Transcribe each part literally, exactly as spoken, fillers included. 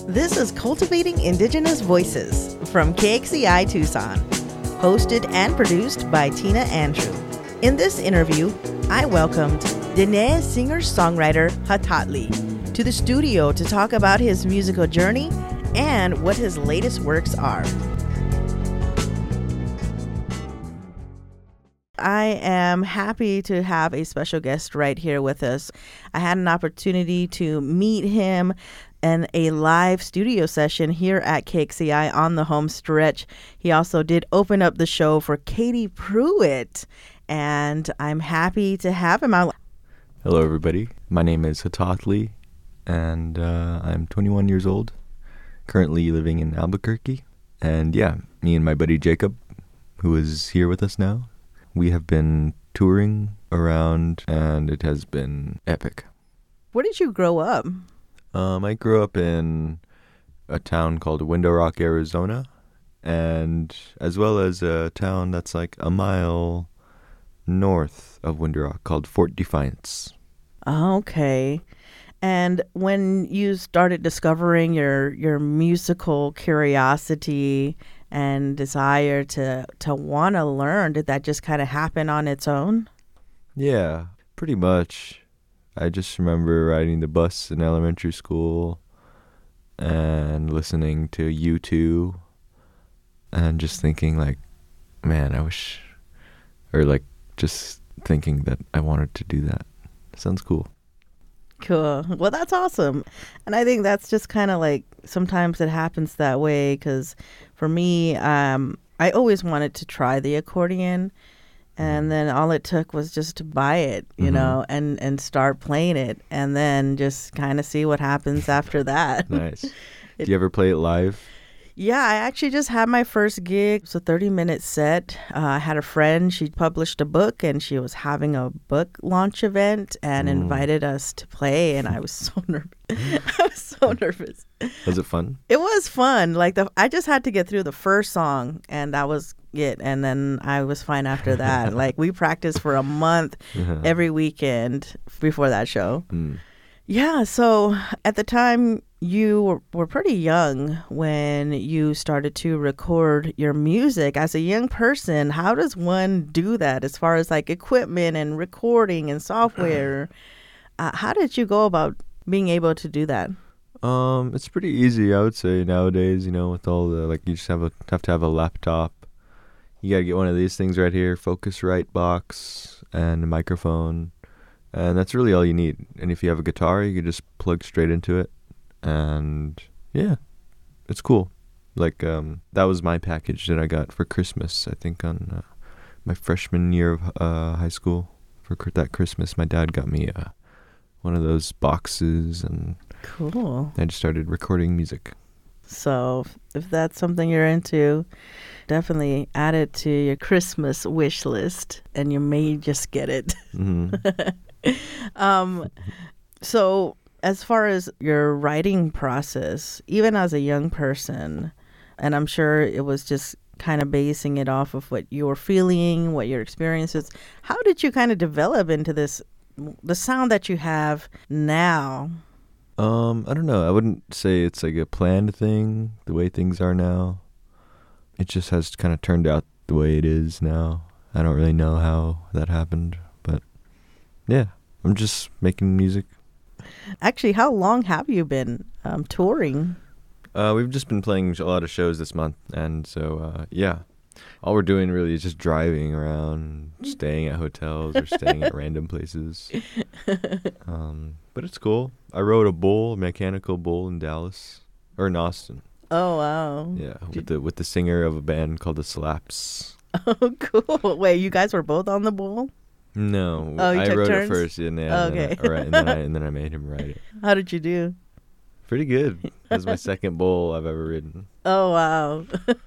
This is Cultivating Indigenous Voices from K X E I Tucson, hosted and produced by Tina Andrew. In this interview, I welcomed Diné singer-songwriter Hatatli to the studio to talk about his musical journey and what his latest works are. I am happy to have a special guest right here with us. I had an opportunity to meet him in a live studio session here at K X E I on the home stretch. He also did open up the show for Katie Pruitt, and I'm happy to have him out. Hello, everybody. My name is Hatatli, and uh, I'm twenty-one years old, currently living in Albuquerque. And yeah, me and my buddy Jacob, who is here with us now, we have been touring around, and it has been epic. Where did you grow up? Um, I grew up in a town called Window Rock, Arizona, and as well as a town that's like a mile north of Window Rock called Fort Defiance. Okay. And when you started discovering your your musical curiosity and desire to, to want to learn, did that just kind of happen on its own? Yeah, pretty much. I just remember riding the bus in elementary school and listening to U two and just thinking like, man, I wish, or like just thinking that I wanted to do that. Sounds cool. Cool. Well, that's awesome. And I think that's just kind of like sometimes it happens that way because for me, um, I always wanted to try the accordion. And then all it took was just to buy it, you mm-hmm. know, and, and start playing it and then just kind of see what happens after that. Nice. it, Do you ever play it live? Yeah, I actually just had my first gig. It was a thirty-minute set. Uh, I had a friend. She published a book, and she was having a book launch event and mm. invited us to play, and I was so nervous. I was so nervous. Was it fun? It was fun. Like the, I just had to get through the first song, and that was it. And then I was fine after that. Like we practiced for a month uh-huh. every weekend before that show. Mm. Yeah, so at the time, you were, were pretty young when you started to record your music. As a young person, how does one do that as far as like equipment and recording and software? Uh, how did you go about being able to do that? Um, it's pretty easy, I would say, nowadays, you know, with all the, like, you just have a have to have a laptop. You got to get one of these things right here, Focusrite box and a microphone. And that's really all you need. And if you have a guitar, you can just plug straight into it. And yeah, it's cool. Like, um, that was my package that I got for Christmas, I think, on uh, my freshman year of uh, high school. For that Christmas, my dad got me uh, one of those boxes. And cool. I just started recording music. So if that's something you're into, definitely add it to your Christmas wish list, and you may just get it. Mm-hmm. um, so as far as your writing process, even as a young person, and I'm sure it was just kind of basing it off of what you were feeling, what your experiences, how did you kind of develop into this, the sound that you have now? Um, I don't know. I wouldn't say it's like a planned thing, the way things are now. It just has kind of turned out the way it is now. I don't really know how that happened, but yeah, I'm just making music. Actually, how long have you been um, touring? Uh, we've just been playing a lot of shows this month, and so, uh, yeah. All we're doing really is just driving around, staying at hotels or staying at random places. Um, but it's cool. I rode a bull, a mechanical bull in Dallas, or in Austin. Oh, wow. Yeah, with the with the singer of a band called the Slaps. Oh, cool. Wait, you guys were both on the bull? No, oh, you I took rode turns? it first. And, yeah, oh, okay. And then I, all right, and then I and then I made him ride it. How did you do? Pretty good. That was my second bull I've ever ridden. Oh, wow.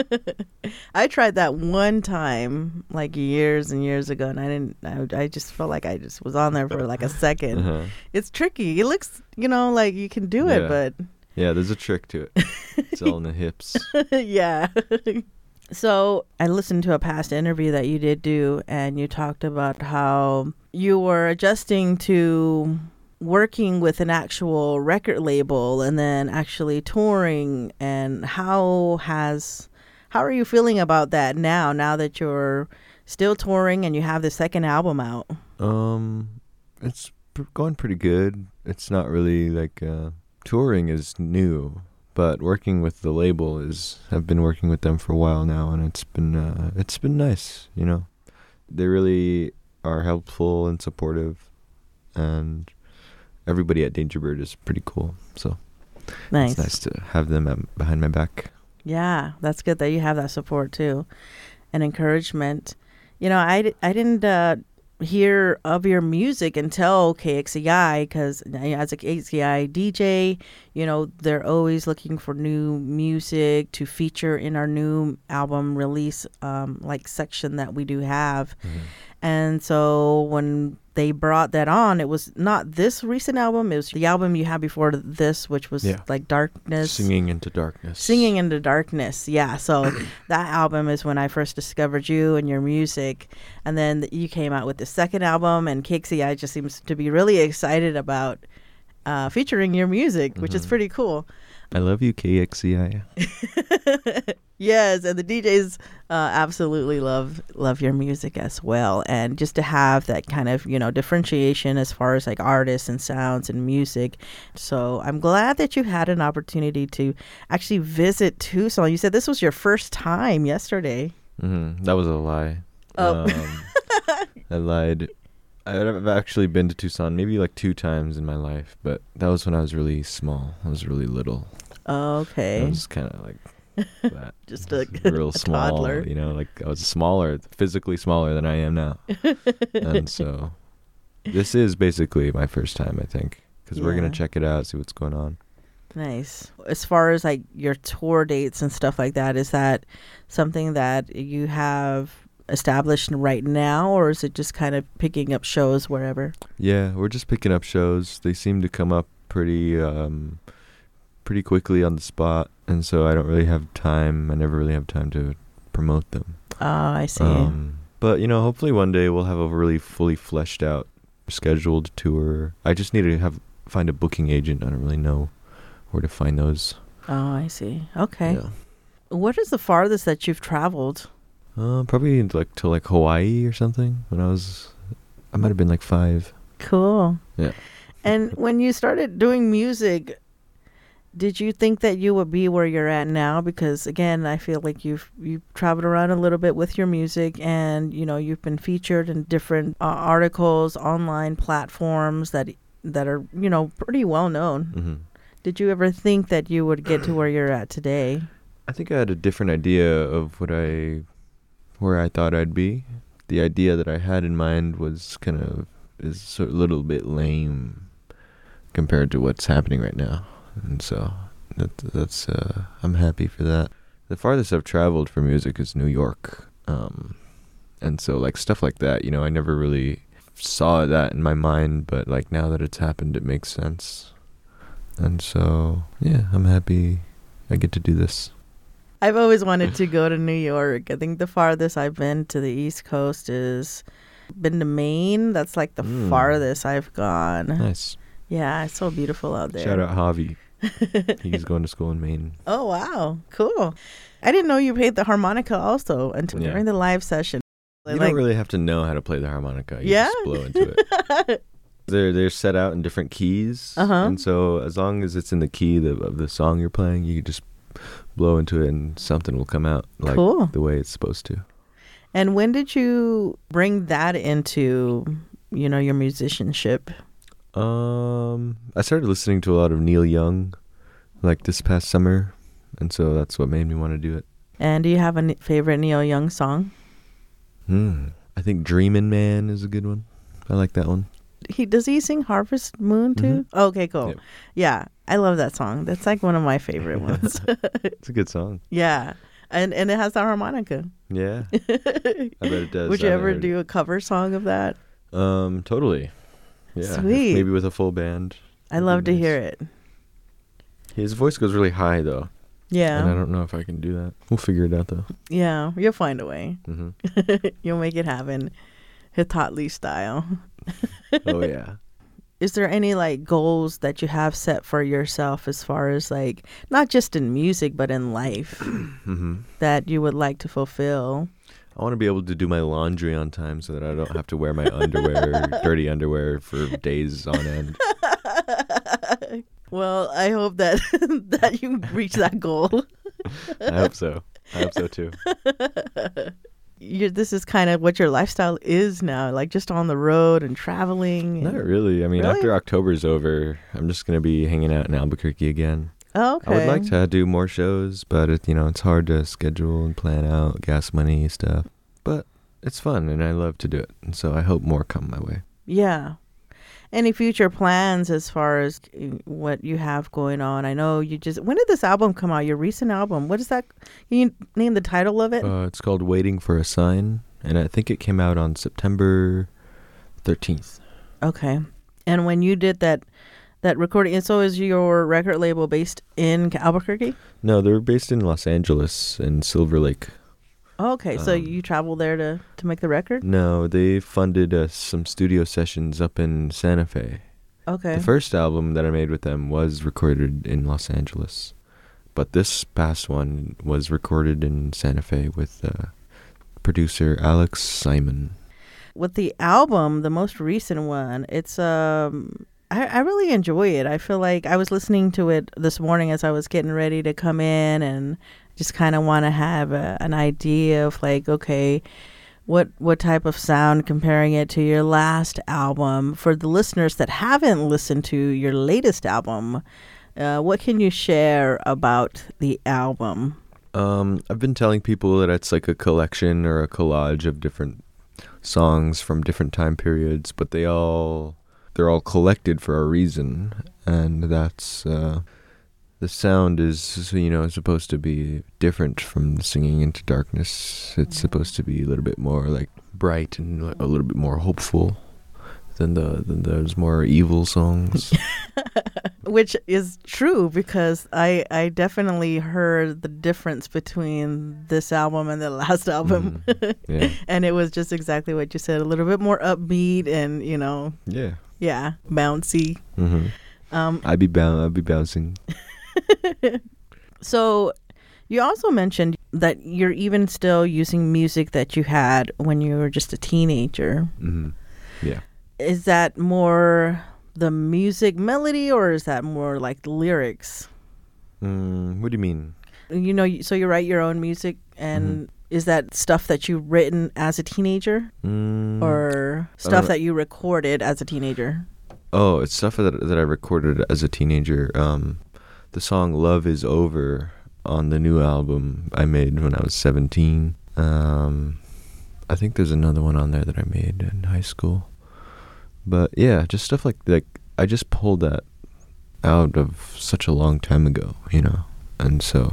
I tried that one time, like years and years ago, and I didn't, I, I just felt like I just was on there for like a second. Uh-huh. It's tricky. It looks, you know, like you can do it, yeah. but. Yeah, there's a trick to it. It's all in the hips. Yeah. So I listened to a past interview that you did do, and you talked about how you were adjusting to working with an actual record label and then actually touring, and how has how are you feeling about that now now that you're still touring and you have the second album out? Um, it's pr- going pretty good. It's not really like uh, touring is new, but working with the label is. I've been working with them for a while now, and it's been uh, it's been nice. You know, they really are helpful and supportive, and everybody at Danger Bird is pretty cool. So Nice. it's nice to have them at, behind my back. Yeah, that's good that you have that support too and encouragement. You know, I, d- I didn't uh, hear of your music until K X E I, because as a K X E I D J, you know, they're always looking for new music to feature in our new album release um, like section that we do have. Mm-hmm. And so when they brought that on, it was not this recent album. It was the album you had before this, which was Yeah. like Darkness. Singing into Darkness. Singing into Darkness. Yeah. So that album is when I first discovered you and your music. And then you came out with the second album, and K X E I just seems to be really excited about uh, featuring your music, which is Mhm. pretty cool. I love you, K X E I. Yes, and the D Js uh, absolutely love love your music as well, and just to have that kind of, you know, differentiation as far as like artists and sounds and music. So I'm glad that you had an opportunity to actually visit Tucson. You said this was your first time yesterday. Mm-hmm. That was a lie. Oh. Um, I lied. I've actually been to Tucson maybe like two times in my life, but that was when I was really small. I was really little. Okay. I was kind of like that. Just a, real a small, toddler. you know, like I was smaller, physically smaller than I am now. And so this is basically my first time, I think, because we're going Yeah. to check it out, see what's going on. Nice. As far as like your tour dates and stuff like that, is that something that you have established right now, or is it just kind of picking up shows wherever? Yeah, we're just picking up shows. They seem to come up pretty um pretty quickly on the spot, and so I don't really have time. I never really have time to promote them. Oh, I see. Um, but you know, hopefully one day we'll have a really fully fleshed out scheduled tour. I just need to have find a booking agent. I don't really know where to find those. Oh, I see. Okay. Yeah. What is the farthest that you've traveled? Uh, probably like to like Hawaii or something. When I was, I might have been like five. Cool. Yeah. And when you started doing music, did you think that you would be where you're at now? Because again, I feel like you've you've traveled around a little bit with your music, and you know, you've been featured in different uh, articles, online platforms that that are, you know, pretty well known. Mm-hmm. Did you ever think that you would get to where you're at today? I think I had a different idea of what I, where I thought I'd be. The idea that I had in mind was kind of is sort of a little bit lame compared to what's happening right now, and so that that's uh, I'm happy for that. The farthest I've traveled for music is New York, um, and so like stuff like that, you know, I never really saw that in my mind, but like now that it's happened, it makes sense, and so yeah, I'm happy I get to do this. I've always wanted to go to New York. I think the farthest I've been to the East Coast is been to Maine. That's like the Mm. farthest I've gone. Nice. Yeah, it's so beautiful out there. Shout out Javi. He's going to school in Maine. Oh, wow. Cool. I didn't know you played the harmonica also until Yeah. during the live session. You Like- don't really have to know how to play the harmonica. You Yeah? just blow into it. They're they're set out in different keys, Uh-huh. and so as long as it's in the key the, of the song you're playing, you can just blow into it, and something will come out like Cool. the way it's supposed to. And when did you bring that into, you know, your musicianship? Um, I started listening to a lot of Neil Young, like this past summer, and so that's what made me want to do it. And do you have a n- favorite Neil Young song? Hmm. I think "Dreamin' Man" is a good one. I like that one. He does he sing Harvest Moon too? Mhm. Okay, cool. Yep. Yeah, I love that song. That's like one of my favorite ones. It's a good song. Yeah, and and it has the harmonica. Yeah, I bet it does. Would I you haven't ever heard do a cover song of that? it. Um, totally. Yeah, if Sweet. maybe with a full band. I That'd love be to nice. hear it. His voice goes really high though, and I Yeah, don't know if I can do that. We'll figure it out though. yeah, you'll find a way. Hmm. You'll make it happen, Hitatli style. Oh yeah. is there any like goals that you have set for yourself as far as like not just in music but in life mm-hmm. that you would like to fulfill? I want to be able to do my laundry on time so that I don't have to wear my underwear, dirty underwear, for days on end. Well, I hope that that you reach that goal. I hope so. I hope so too. You're, this is kind of what your lifestyle is now, like just on the road and traveling. Not and... really. I mean, Really? after October's over, I'm just going to be hanging out in Albuquerque again. Oh, okay. I would like to do more shows, but it, you know, it's hard to schedule and plan out gas money stuff. But it's fun, and I love to do it. And so I hope more come my way. Yeah. Any future plans as far as what you have going on? I know you just... When did this album come out? Your recent album? What is that? Can you name the title of it? Uh, it's called Waiting for a Sign, and I think it came out on September thirteenth. Okay. And when you did that that recording, and so is your record label based in Albuquerque? No, they're based in Los Angeles, in Silver Lake. Oh, okay. So Um, you traveled there to, to make the record? No, they funded uh, some studio sessions up in Santa Fe. Okay. The first album that I made with them was recorded in Los Angeles, but this past one was recorded in Santa Fe with uh, producer Alex Simon. With the album, the most recent one, it's um I, I really enjoy it. I feel like I was listening to it this morning as I was getting ready to come in, and just kind of want to have a, an idea of like, okay, what what type of sound, comparing it to your last album. For the listeners that haven't listened to your latest album, uh, what can you share about the album? Um, I've been telling people that it's like a collection or a collage of different songs from different time periods, but they all they're all collected for a reason, and that's uh, the sound is, you know, supposed to be different from Singing into Darkness. It's supposed to be a little bit more like bright and a little bit more hopeful than the than those more evil songs. Which is true, because I I definitely heard the difference between this album and the last album. Mm, yeah. And it was just exactly what you said, a little bit more upbeat and, you know, Yeah. yeah, bouncy. Mm-hmm. Um, I'd be bound. I'd be bouncing. so you also mentioned that you're even still using music that you had when you were just a teenager. Mm-hmm. Yeah. Is that more the music melody, or is that more like the lyrics? Mm, what do you mean? You know, so you write your own music, and Mm-hmm. is that stuff that you've written as a teenager, Mm, or stuff uh, that you recorded as a teenager? Oh, it's stuff that that I recorded as a teenager. Um, the song "Love Is Over" on the new album I made when I was seventeen. Um, I think there's another one on there that I made in high school. But yeah, just stuff like like I just pulled that out of such a long time ago, you know, and so.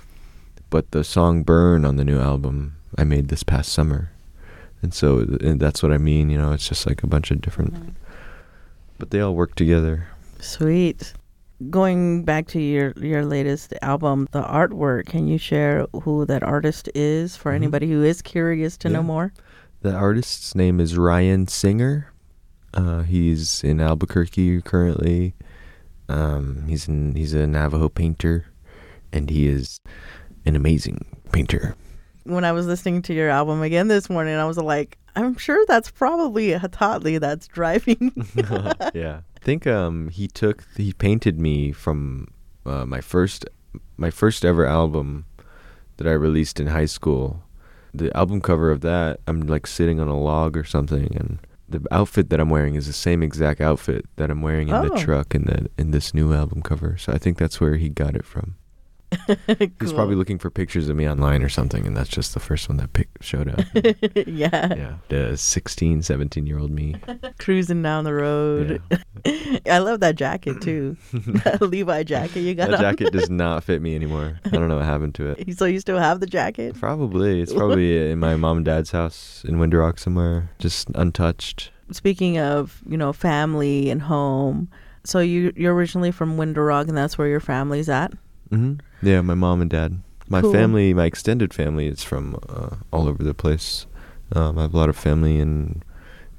But the song "Burn" on the new album I made this past summer, and so and that's what I mean, you know. It's just like a bunch of different, mm-hmm. but they all work together. Sweet. Going back to your your latest album, the artwork, can you share who that artist is for mm-hmm. anybody who is curious to yeah. know more? The artist's name is Ryan Singer. Uh, he's in Albuquerque currently. Um, he's in, he's a Navajo painter, and he is an amazing painter. When I was listening to your album again this morning, I was like, I'm sure that's probably a Hatatli that's driving. Yeah. I think um, he took, he painted me from uh, my first, my first ever album that I released in high school. The album cover of that, I'm like sitting on a log or something, and the outfit that I'm wearing is the same exact outfit that I'm wearing in oh. the truck in the in this new album cover. So I think that's where he got it from. Cool. He's probably looking for pictures of me online or something, and that's just the first one that pic- showed up. Yeah. Yeah. The sixteen, seventeen-year-old me. Cruising down the road. Yeah. I love that jacket, too. That Levi jacket you got That on. jacket does not fit me anymore. I don't know what happened to it. So you still have the jacket? Probably. It's probably in my mom and dad's house in Winter Rock somewhere, just untouched. Speaking of, you know, family and home, so you, you're originally from Winter Rock, and that's where your family's at? Mm-hmm. Yeah, my mom and dad. My Cool. family, my extended family is from uh, all over the place. Um, I have a lot of family in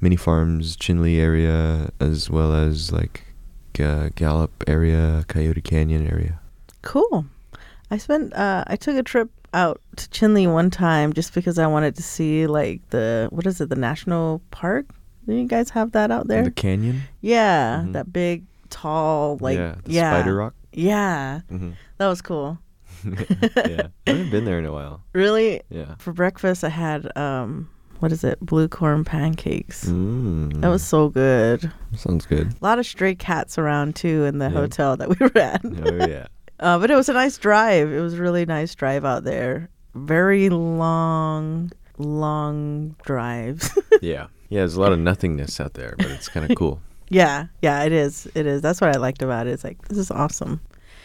Mini Farms, Chinle area, as well as like uh, Gallup area, Coyote Canyon area. Cool. I spent, uh, I took a trip out to Chinle one time just because I wanted to see like the, what is it, the national park? Do you guys have that out there? The canyon? Yeah, Mm-hmm. that big, tall, like, yeah. The yeah. Spider Rock? Yeah. Mm-hmm. That was cool. Yeah. I haven't been there in a while. Really? Yeah. For breakfast, I had, um, what is it, blue corn pancakes. Mm. That was so good. Sounds good. A lot of stray cats around, too, in the Yeah. hotel that we were at. Oh, yeah. Uh, but it was a nice drive. It was a really nice drive out there. Very long, long drives. Yeah. Yeah, there's a lot of nothingness out there, but it's kind of cool. Yeah, yeah, it is. It is. That's what I liked about it. It's like, this is awesome.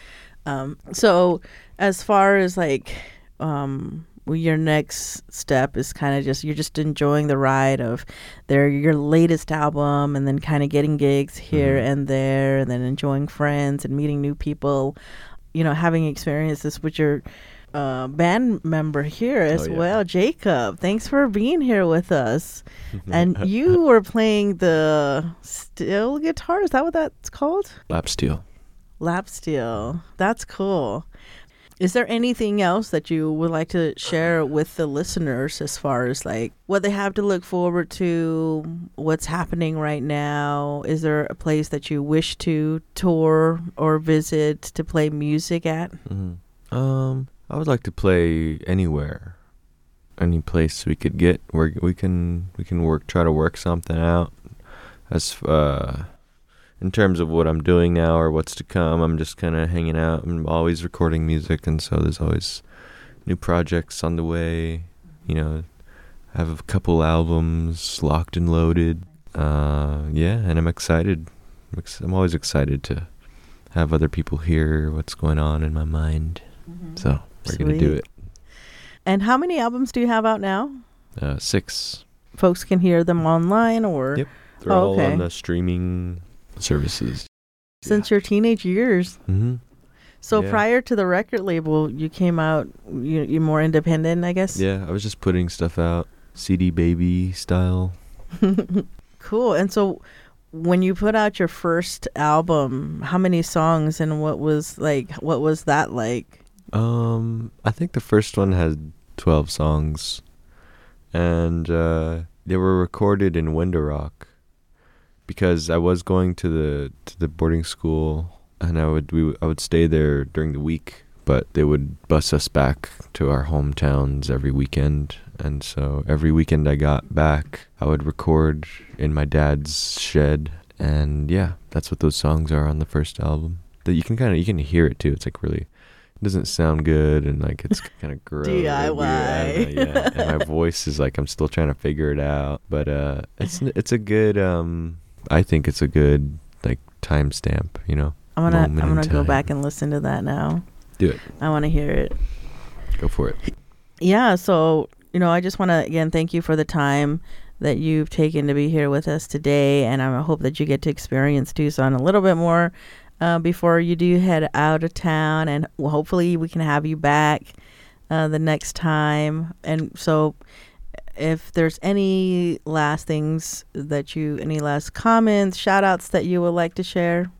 Um, so as far as like um, your next step is kind of just, you're just enjoying the ride of their your latest album and then kind of getting gigs here Mm-hmm. and there and then enjoying friends and meeting new people, you know, having experiences with your uh, band member here as Oh, yeah. well, Jacob. Thanks for being here with us. And you were playing the steel guitar. Is that what that's called? Lap steel. Lap steel. That's cool. Is there anything else that you would like to share with the listeners as far as like what they have to look forward to, what's happening right now? Is there a place that you wish to tour or visit to play music at? Mm-hmm. Um, I would like to play anywhere, any place we could get where we can we can work, try to work something out. As uh, in terms of what I'm doing now or what's to come, I'm just kind of hanging out. I'm always recording music, and so there's always new projects on the way. You know, I have a couple albums locked and loaded. Uh, yeah, and I'm excited. I'm, ex- I'm always excited to have other people hear what's going on in my mind. Mm-hmm. So we're going to do it. And how many albums do you have out now? Uh, six. Folks can hear them online or Yep. They're Oh, all okay. on the streaming services. since your teenage years. Mm-hmm. So Yeah. prior to the record label, you came out, you, you're more independent, I guess? Yeah, I was just putting stuff out, C D baby style. Cool. And so when you put out your first album, how many songs and what was like, what was that like? Um, I think the first one had twelve songs, and uh, they were recorded in Window Rock because I was going to the to the boarding school, and I would we I would stay there during the week, but they would bus us back to our hometowns every weekend. And so every weekend I got back, I would record in my dad's shed. And yeah, that's what those songs are on the first album. That you can kind of, you can hear it too. It's like really, it doesn't sound good, and like it's kind of gross. D I Y. Yeah, and my voice is like, I'm still trying to figure it out. But uh, it's it's a good, um, I think it's a good like timestamp, you know. I'm gonna moment I'm in gonna go time. back and listen to that now. Do it. I want to hear it. Go for it. Yeah. So you know, I just want to again thank you for the time that you've taken to be here with us today, and I hope that you get to experience Tucson a little bit more uh, before you do head out of town, and hopefully we can have you back uh, the next time. And so if there's any last things that you, any last comments, shout outs that you would like to share.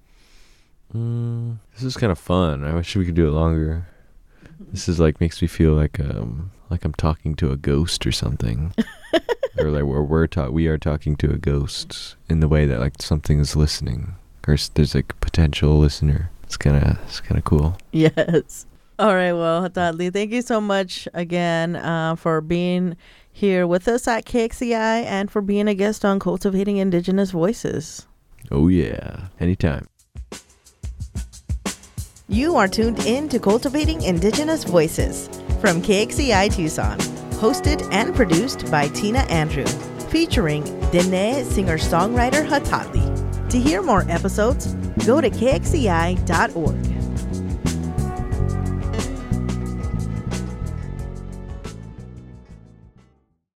Mm, this is kind of fun. I wish we could do it longer. This is like makes me feel like um like I'm talking to a ghost or something, or like we're we're ta- we are talking to a ghost in the way that like something is listening, or s- there's like a potential listener. It's kind of it's kind of cool. Yes. All right. Well, Dudley, thank you so much again uh, for being here with us at K X C I and for being a guest on Cultivating Indigenous Voices. Oh yeah, anytime. You are tuned in to Cultivating Indigenous Voices from K X C I Tucson, hosted and produced by Tina Andrew, featuring Dene singer-songwriter Hatali. To hear more episodes, go to K X C I dot org.